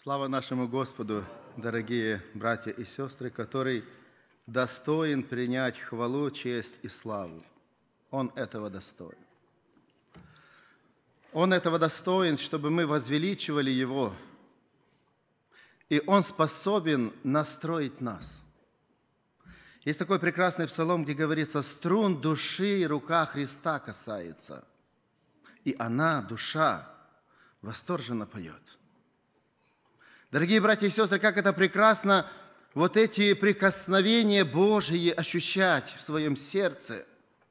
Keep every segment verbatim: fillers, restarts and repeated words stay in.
Слава нашему Господу, дорогие братья и сестры, который достоин принять хвалу, честь и славу. Он этого достоин. Он этого достоин, чтобы мы возвеличивали Его. И Он способен настроить нас. Есть такой прекрасный псалом, где говорится: «Струн души рука Христа касается, и она, душа, восторженно поет». Дорогие братья и сестры, как это прекрасно вот эти прикосновения Божьи ощущать в своем сердце,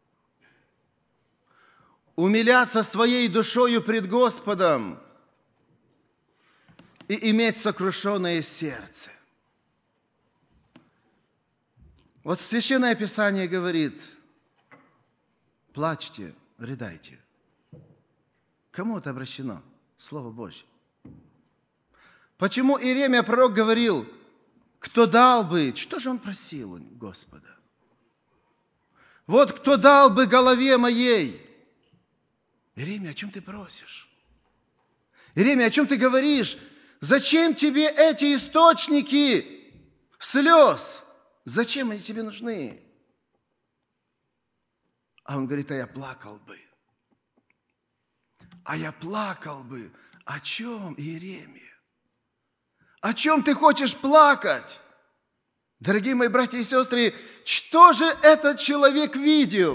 умиляться своей душою пред Господом и иметь сокрушенное сердце. Вот Священное Писание говорит: плачьте, рыдайте. Кому это обращено? Слово Божье. Почему Иеремия пророк говорил: кто дал бы, что же он просил у Господа? Вот кто дал бы голове моей. Иеремия, о чем ты просишь? Иеремия, о чем ты говоришь? Зачем тебе эти источники слез? Зачем они тебе нужны? А он говорит: а я плакал бы. А я плакал бы. О чем, Иеремия? О чем ты хочешь плакать? Дорогие мои братья и сестры, что же этот человек видел?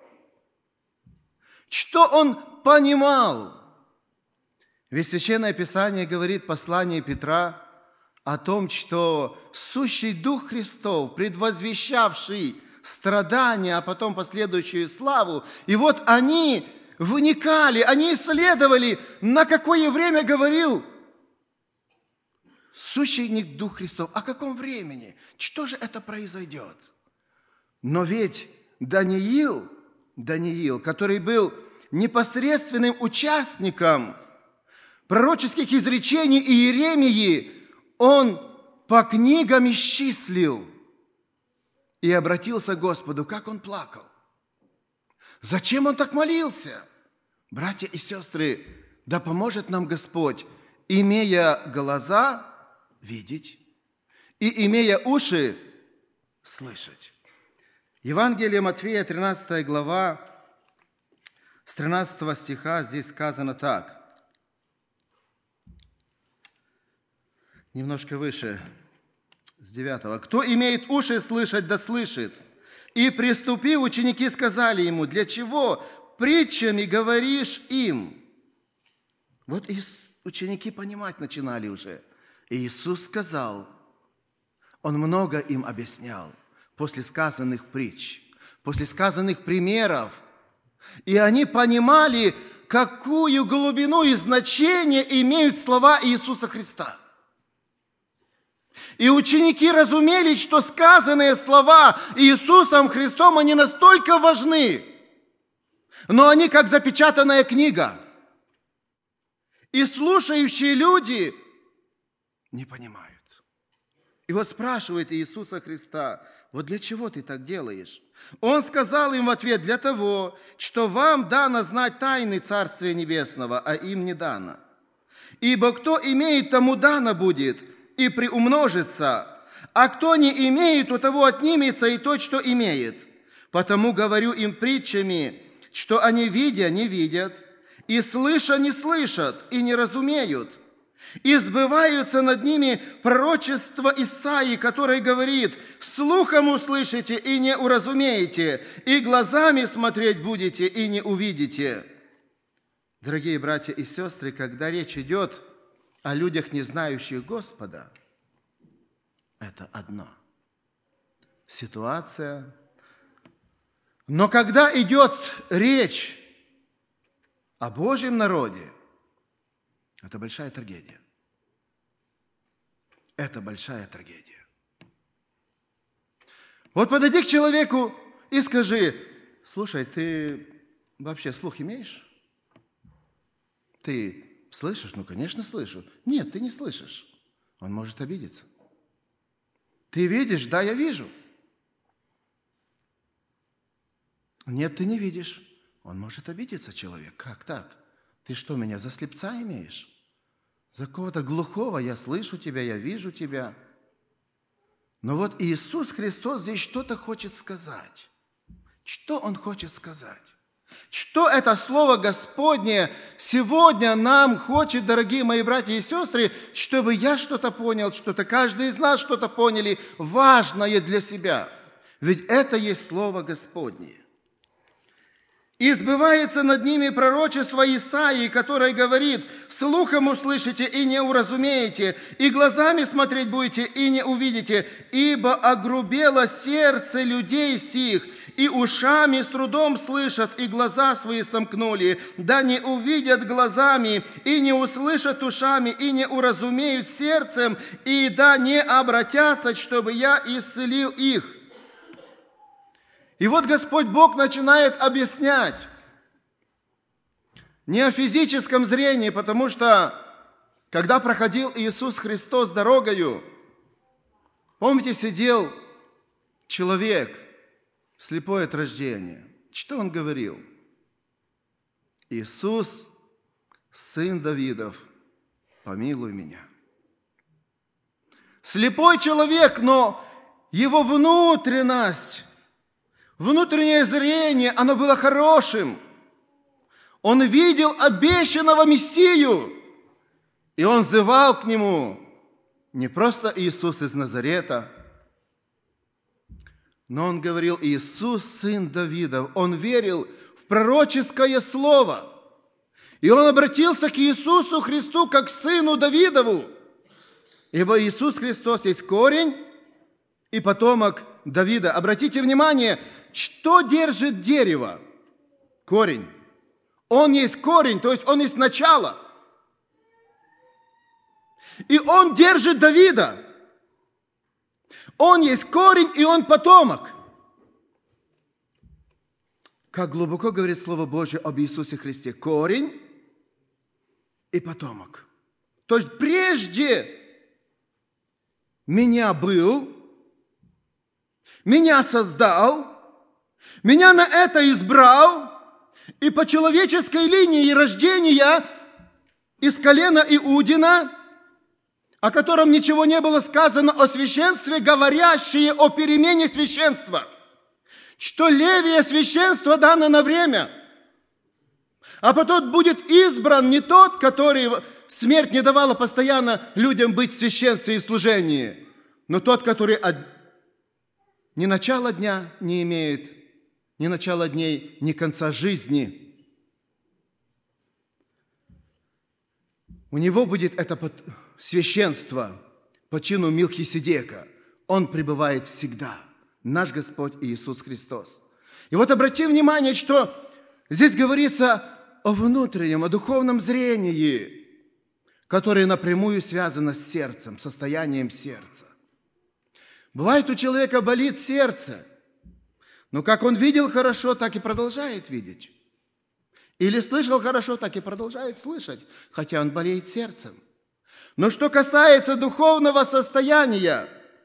Что он понимал? Ведь Священное Писание говорит, послание Петра, о том, что сущий Дух Христов, предвозвещавший страдания, а потом последующую славу, и вот они вникали, они исследовали, на какое время говорил сущий Дух Христов. О каком времени? Что же это произойдет? Но ведь Даниил, Даниил, который был непосредственным участником пророческих изречений Иеремии, он по книгам исчислил и обратился к Господу. Как он плакал? Зачем он так молился? Братья и сестры, да поможет нам Господь, имея глаза видеть и имея уши слышать. Евангелие Матфея, тринадцатая глава, с тринадцатого стиха здесь сказано так. Немножко выше, с девятого. «Кто имеет уши слышать, да слышит. И, приступив, ученики сказали ему: для чего притчами говоришь им?» Вот и ученики понимать начинали уже. И Иисус сказал, Он много им объяснял после сказанных притч, после сказанных примеров. И они понимали, какую глубину и значение имеют слова Иисуса Христа. И ученики разумели, что сказанные слова Иисусом Христом, они настолько важны, но они как запечатанная книга. И слушающие люди не понимают. И вот спрашивает Иисуса Христа: вот для чего ты так делаешь? Он сказал им в ответ: для того, что вам дано знать тайны Царствия Небесного, а им не дано. Ибо кто имеет, тому дано будет, и приумножится, а кто не имеет, у того отнимется и то, что имеет. Потому говорю им притчами, что они, видя, не видят, и слыша, не слышат, и не разумеют. И сбываются над ними пророчество Исаии, который говорит: слухом услышите и не уразумеете, и глазами смотреть будете и не увидите. Дорогие братья и сестры, когда речь идет о людях, не знающих Господа, это одно. Ситуация. Но когда идет речь о Божьем народе, это большая трагедия. Это большая трагедия. Вот подойди к человеку и скажи: слушай, ты вообще слух имеешь? Ты слышишь? Ну, конечно, слышу. Нет, ты не слышишь. Он может обидеться. Ты видишь? Да, я вижу. Нет, ты не видишь. Он может обидеться, человек. Как так? Ты что, меня за слепца имеешь? за кого-то глухого я слышу тебя, я вижу тебя. Но вот Иисус Христос здесь что-то хочет сказать. Что Он хочет сказать? Что это Слово Господне сегодня нам хочет, дорогие мои братья и сестры, чтобы я что-то понял, что-то каждый из нас что-то поняли, важное для себя. Ведь это есть Слово Господне. И сбывается над ними пророчество Исаии, которое говорит: «Слухом услышите и не уразумеете, и глазами смотреть будете и не увидите, ибо огрубело сердце людей сих, и ушами с трудом слышат, и глаза свои сомкнули, да не увидят глазами, и не услышат ушами, и не уразумеют сердцем, и да не обратятся, чтобы я исцелил их». И вот Господь Бог начинает объяснять не о физическом зрении, потому что, когда проходил Иисус Христос дорогою, помните, сидел человек, слепой от рождения. Что он говорил? «Иисус, сын Давидов, помилуй меня». Слепой человек, но его внутренность, внутреннее зрение, оно было хорошим. Он видел обещанного Мессию, и он взывал к Нему не просто Иисус из Назарета, но он говорил: «Иисус, сын Давидов». Он верил в пророческое слово, и он обратился к Иисусу Христу как к сыну Давидову, ибо Иисус Христос есть корень и потомок Давида. Обратите внимание, что держит дерево? Корень. Он есть корень, то есть он есть начало. И он держит Давида. Он есть корень, и он потомок. Как глубоко говорит Слово Божье об Иисусе Христе. Корень и потомок. То есть прежде меня был, меня создал, меня на это избрал, и по человеческой линии рождения из колена Иудина, о котором ничего не было сказано о священстве, говорящие о перемене священства, что Левия священство дано на время, а потом будет избран не тот, который смерть не давала постоянно людям быть в священстве и в служении, но тот, который ни начала дня не имеет, ни начала дней, ни конца жизни. У него будет это священство по чину Милхиседека. Он пребывает всегда. Наш Господь Иисус Христос. И вот обрати внимание, что здесь говорится о внутреннем, о духовном зрении, которое напрямую связано с сердцем, состоянием сердца. Бывает, у человека болит сердце, но как он видел хорошо, так и продолжает видеть. Или слышал хорошо, так и продолжает слышать, хотя он болеет сердцем. Но что касается духовного состояния,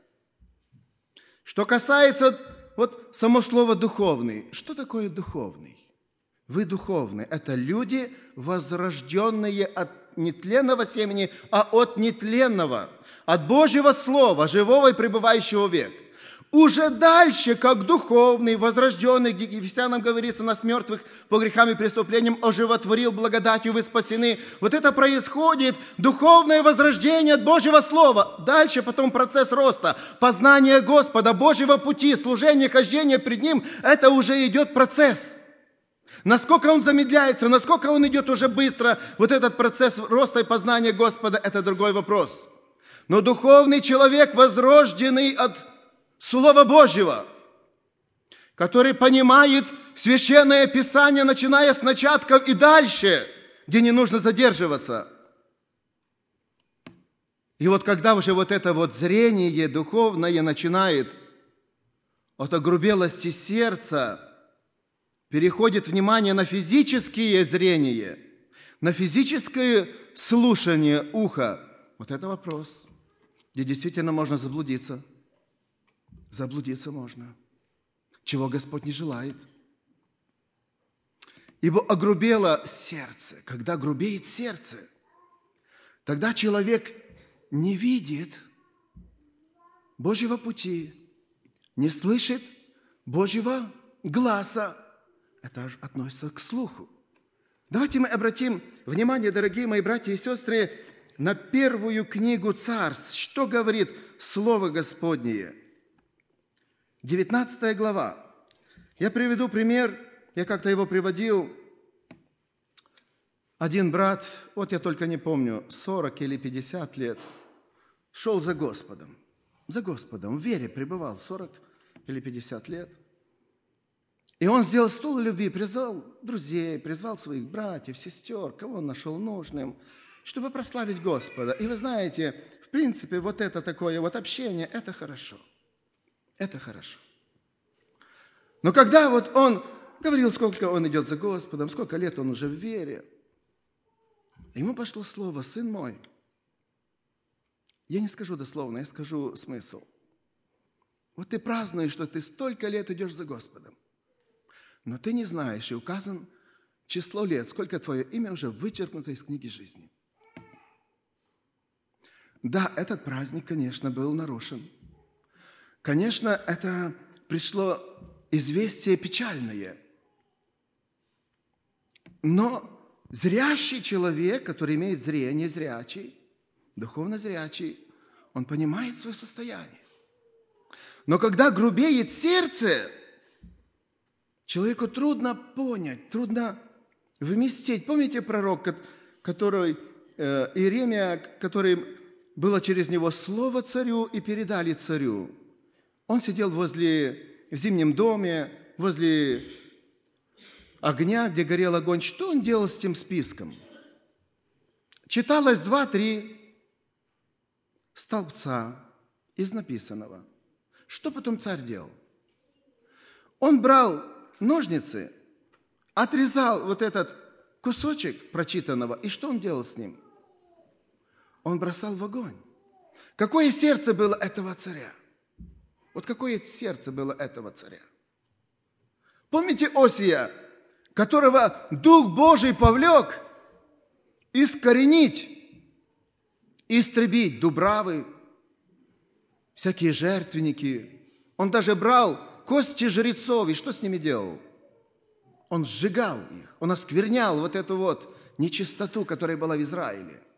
что касается, вот само слово «духовный», что такое духовный? Вы духовны. Это люди, возрожденные от нетленного семени, а от нетленного, от Божьего Слова, живого и пребывающего век. Уже дальше, как духовный, возрожденный, где Ефесянам говорится, нас мертвых по грехам и преступлениям оживотворил, благодатью вы спасены. Вот это происходит, духовное возрождение от Божьего Слова. Дальше потом процесс роста, познание Господа, Божьего пути, служение, хождение пред Ним, это уже идет процесс. Насколько он замедляется, насколько он идет уже быстро, вот этот процесс роста и познания Господа, это другой вопрос. Но духовный человек, возрожденный от Слова Божьего, который понимает Священное Писание, начиная с начатков и дальше, где не нужно задерживаться. И вот когда уже вот это вот зрение духовное начинает от огрубелости сердца, переходит внимание на физические зрения, на физическое слушание уха. Вот это вопрос, где действительно можно заблудиться. Заблудиться можно, чего Господь не желает. Ибо огрубело сердце. Когда грубеет сердце, Тогда человек не видит Божьего пути, не слышит Божьего гласа. Это же относится к слуху. Давайте мы обратим внимание, дорогие мои братья и сестры, на первую книгу Царств. Что говорит Слово Господнее? девятнадцатая глава. Я приведу пример, я как-то его приводил. Один брат, вот я только не помню, сорок или пятьдесят лет, шел за Господом. За Господом, в вере пребывал сорок или пятьдесят лет. И он сделал стол любви, призвал друзей, призвал своих братьев, сестер, кого он нашел нужным, чтобы прославить Господа. И вы знаете, в принципе, вот это такое вот общение, это хорошо. Это хорошо. Но когда вот он говорил, сколько он идет за Господом, сколько лет он уже в вере, ему пошло слово: сын мой, я не скажу дословно, я скажу смысл. Вот ты празднуешь, что ты столько лет идешь за Господом, но ты не знаешь, и указан число лет, сколько твое имя уже вычеркнуто из книги жизни. Да, этот праздник, конечно, был нарушен. Конечно, это пришло известие печальное. Но зрящий человек, который имеет зрение, зрячий, духовно зрячий, он понимает свое состояние. Но когда грубеет сердце, человеку трудно понять, трудно вместить. Помните пророк, который, э, Иеремия, который было через него слово царю и передали царю? Он сидел возле, в зимнем доме, возле огня, где горел огонь. Что он делал с тем списком? Читалось два-три столбца из написанного. Что потом царь делал? Он брал ножницы, отрезал вот этот кусочек прочитанного, и что он делал с ним? Он бросал в огонь. Какое сердце было этого царя? Вот какое сердце было этого царя? Помните Осия, которого Дух Божий повлек искоренить, истребить дубравы, всякие жертвенники. Он даже брал кости жрецов, и что с ними делал? Он сжигал их, он осквернял вот эту вот нечистоту, которая была в Израиле.